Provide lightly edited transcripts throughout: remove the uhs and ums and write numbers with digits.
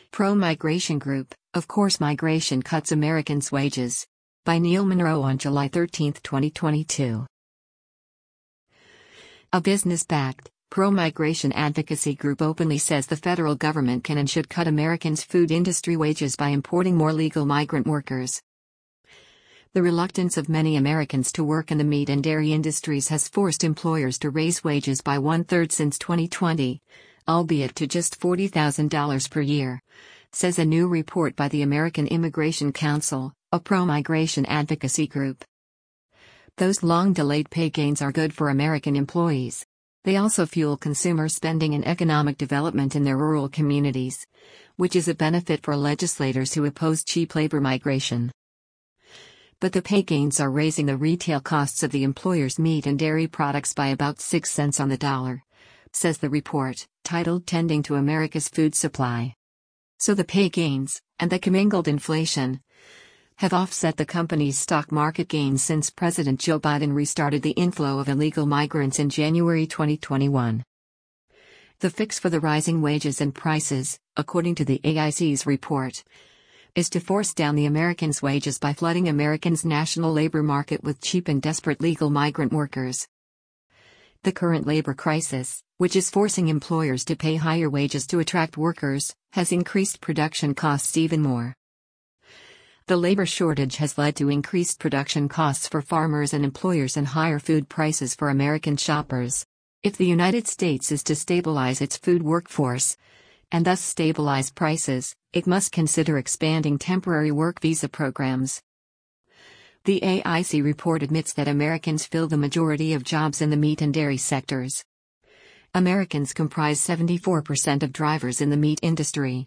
Pro-Migration Group, Of Course Migration Cuts Americans' Wages. By Neil Monroe on July 13, 2022. A business-backed, pro-migration advocacy group openly says the federal government can and should cut Americans' food industry wages by importing more legal migrant workers. The reluctance of many Americans to work in the meat and dairy industries has forced employers to raise wages by one-third since 2020, albeit to just $40,000 per year, says a new report by the American Immigration Council, a pro-migration advocacy group. Those long-delayed pay gains are good for American employees. They also fuel consumer spending and economic development in their rural communities, which is a benefit for legislators who oppose cheap labor migration. But the pay gains are raising the retail costs of the employer's meat and dairy products by about 6 cents on the dollar, says the report, titled Tending to America's Food Supply. So the pay gains, and the commingled inflation, have offset the company's stock market gains since President Joe Biden restarted the inflow of illegal migrants in January 2021. The fix for the rising wages and prices, according to the AIC's report, is to force down the Americans' wages by flooding Americans' national labor market with cheap and desperate legal migrant workers. The current labor crisis, which is forcing employers to pay higher wages to attract workers, has increased production costs even more. The labor shortage has led to increased production costs for farmers and employers and higher food prices for American shoppers. If the United States is to stabilize its food workforce, and thus stabilize prices, it must consider expanding temporary work visa programs. The AIC report admits that Americans fill the majority of jobs in the meat and dairy sectors. Americans comprise 74% of drivers in the meat industry,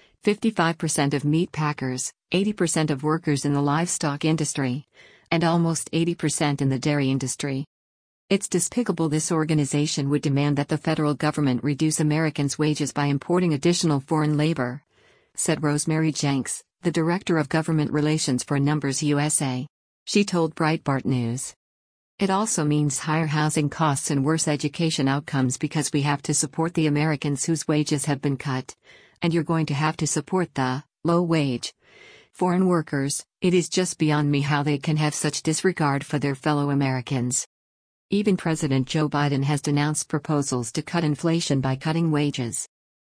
55% of meat packers, 80% of workers in the livestock industry, and almost 80% in the dairy industry. It's despicable this organization would demand that the federal government reduce Americans' wages by importing additional foreign labor, said Rosemary Jenks, the Director of Government Relations for Numbers USA. She told Breitbart News. It also means higher housing costs and worse education outcomes because we have to support the Americans whose wages have been cut, and you're going to have to support the low-wage foreign workers. It is just beyond me how they can have such disregard for their fellow Americans. Even President Joe Biden has denounced proposals to cut inflation by cutting wages.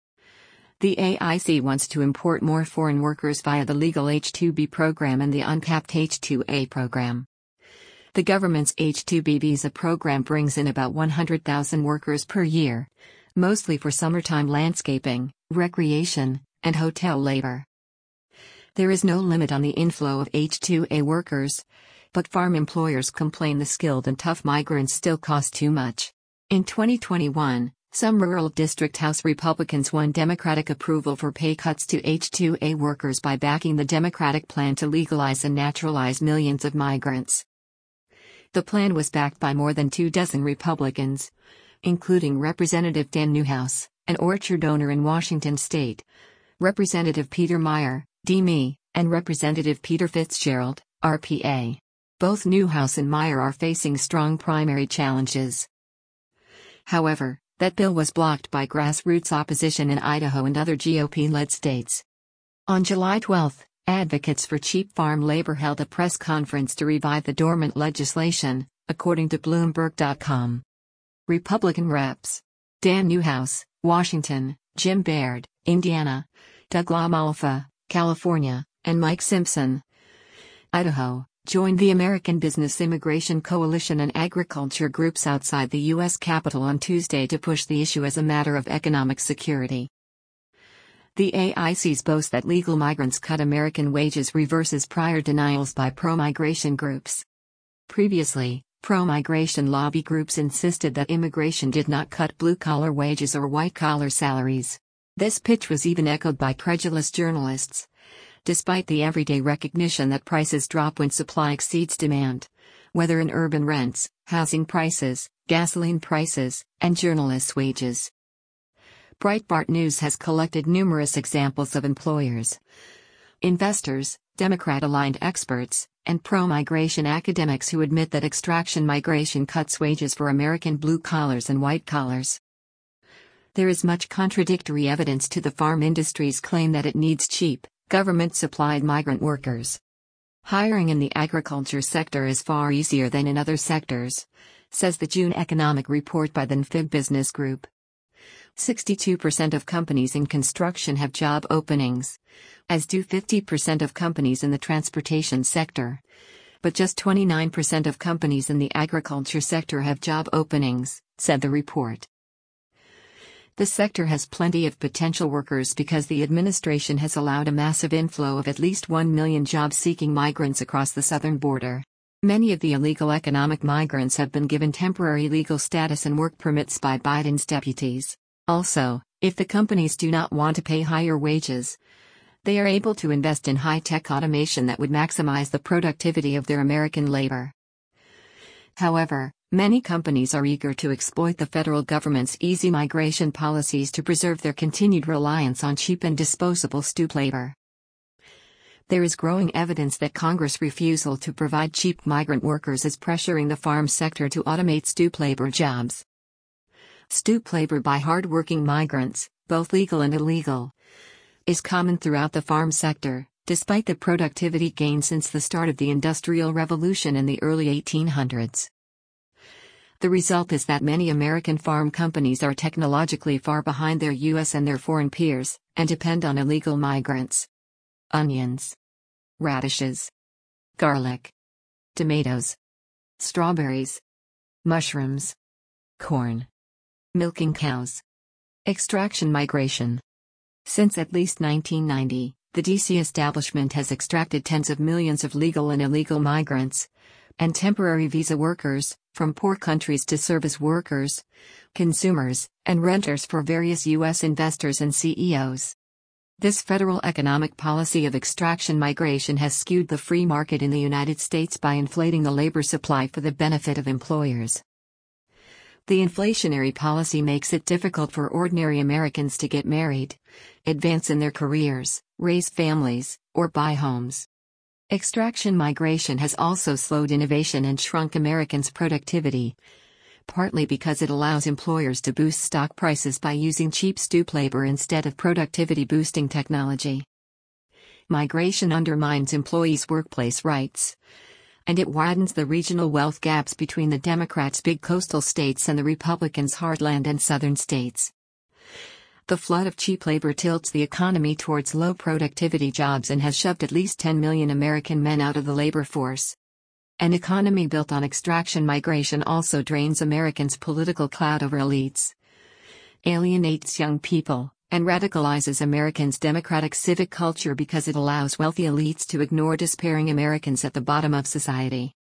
The AIC wants to import more foreign workers via the legal H-2B program and the uncapped H-2A program. The government's H-2B visa program brings in about 100,000 workers per year, mostly for summertime landscaping, recreation, and hotel labor. There is no limit on the inflow of H-2A workers, but farm employers complain the skilled and tough migrants still cost too much. In 2021, some rural district House Republicans won Democratic approval for pay cuts to H-2A workers by backing the Democratic plan to legalize and naturalize millions of migrants. The plan was backed by more than 24 Republicans, including Representative Dan Newhouse, an orchard owner in Washington state, Representative Peter Meijer, D.M., and Representative Peter Fitzgerald, RPA. Both Newhouse and Meijer are facing strong primary challenges. However, that bill was blocked by grassroots opposition in Idaho and other GOP-led states. On July 12, advocates for cheap farm labor held a press conference to revive the dormant legislation, according to Bloomberg.com. Republican reps Dan Newhouse, Washington, Jim Baird, Indiana, Doug LaMalfa, California, and Mike Simpson, Idaho, joined the American Business Immigration Coalition and agriculture groups outside the U.S. Capitol on Tuesday to push the issue as a matter of economic security. The AIC's boast that legal migrants cut American wages reverses prior denials by pro-migration groups. Previously, pro-migration lobby groups insisted that immigration did not cut blue-collar wages or white-collar salaries. This pitch was even echoed by credulous journalists, despite the everyday recognition that prices drop when supply exceeds demand, whether in urban rents, housing prices, gasoline prices, and journalists' wages. Breitbart News has collected numerous examples of employers, investors, Democrat-aligned experts, and pro-migration academics who admit that extraction migration cuts wages for American blue collars and white collars. There is much contradictory evidence to the farm industry's claim that it needs cheap, government-supplied migrant workers. Hiring in the agriculture sector is far easier than in other sectors, says the June economic report by the NFIB Business Group. 62% of companies in construction have job openings, as do 50% of companies in the transportation sector. But just 29% of companies in the agriculture sector have job openings, said the report. The sector has plenty of potential workers because the administration has allowed a massive inflow of at least 1 million job-seeking migrants across the southern border. Many of the illegal economic migrants have been given temporary legal status and work permits by Biden's deputies. Also, if the companies do not want to pay higher wages, they are able to invest in high-tech automation that would maximize the productivity of their American labor. However, many companies are eager to exploit the federal government's easy migration policies to preserve their continued reliance on cheap and disposable stoop labor. There is growing evidence that Congress' refusal to provide cheap migrant workers is pressuring the farm sector to automate stoop labor jobs. Stoop labor by hard-working migrants, both legal and illegal, is common throughout the farm sector, despite the productivity gain since the start of the Industrial Revolution in the early 1800s. The result is that many American farm companies are technologically far behind their U.S. and their foreign peers, and depend on illegal migrants. Onions, radishes, garlic, tomatoes, strawberries, mushrooms, corn, milking cows. Extraction migration. Since at least 1990, the DC establishment has extracted tens of millions of legal and illegal migrants and temporary visa workers from poor countries to serve as workers, consumers, and renters for various U.S. investors and CEOs. This federal economic policy of extraction migration has skewed the free market in the United States by inflating the labor supply for the benefit of employers. The inflationary policy makes it difficult for ordinary Americans to get married, advance in their careers, raise families, or buy homes. Extraction migration has also slowed innovation and shrunk Americans' productivity, partly because it allows employers to boost stock prices by using cheap stoop labor instead of productivity-boosting technology. Migration undermines employees' workplace rights, and it widens the regional wealth gaps between the Democrats' big coastal states and the Republicans' heartland and southern states. The flood of cheap labor tilts the economy towards low productivity jobs and has shoved at least 10 million American men out of the labor force. An economy built on extraction migration also drains Americans' political clout over elites, alienates young people, and radicalizes Americans' democratic civic culture because it allows wealthy elites to ignore despairing Americans at the bottom of society.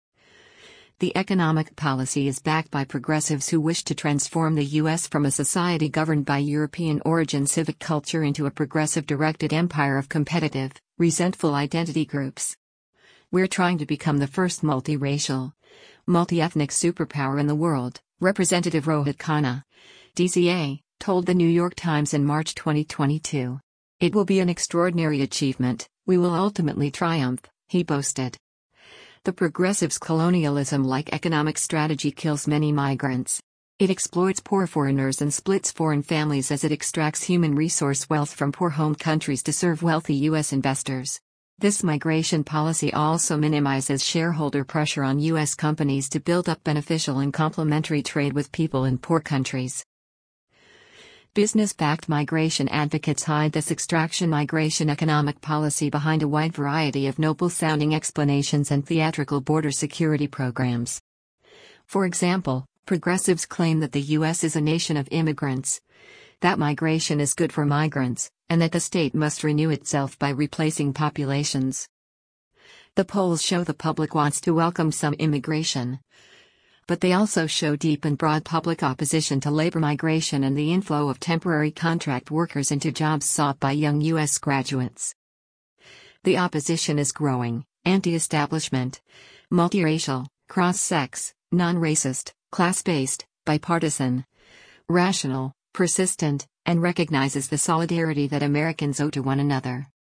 The economic policy is backed by progressives who wish to transform the U.S. from a society governed by European-origin civic culture into a progressive-directed empire of competitive, resentful identity groups. We're trying to become the first multiracial, multi-ethnic superpower in the world, Representative Rohit Khanna, DCA, told the New York Times in March 2022. It will be an extraordinary achievement, we will ultimately triumph, he boasted. The progressives' colonialism-like economic strategy kills many migrants. It exploits poor foreigners and splits foreign families as it extracts human resource wealth from poor home countries to serve wealthy U.S. investors. This migration policy also minimizes shareholder pressure on U.S. companies to build up beneficial and complementary trade with people in poor countries. Business-backed migration advocates hide this extraction migration economic policy behind a wide variety of noble-sounding explanations and theatrical border security programs. For example, progressives claim that the U.S. is a nation of immigrants, that migration is good for migrants, and that the state must renew itself by replacing populations. The polls show the public wants to welcome some immigration, but they also show deep and broad public opposition to labor migration and the inflow of temporary contract workers into jobs sought by young U.S. graduates. The opposition is growing, anti-establishment, multiracial, cross-sex, non-racist, class-based, bipartisan, rational, persistent, and recognizes the solidarity that Americans owe to one another.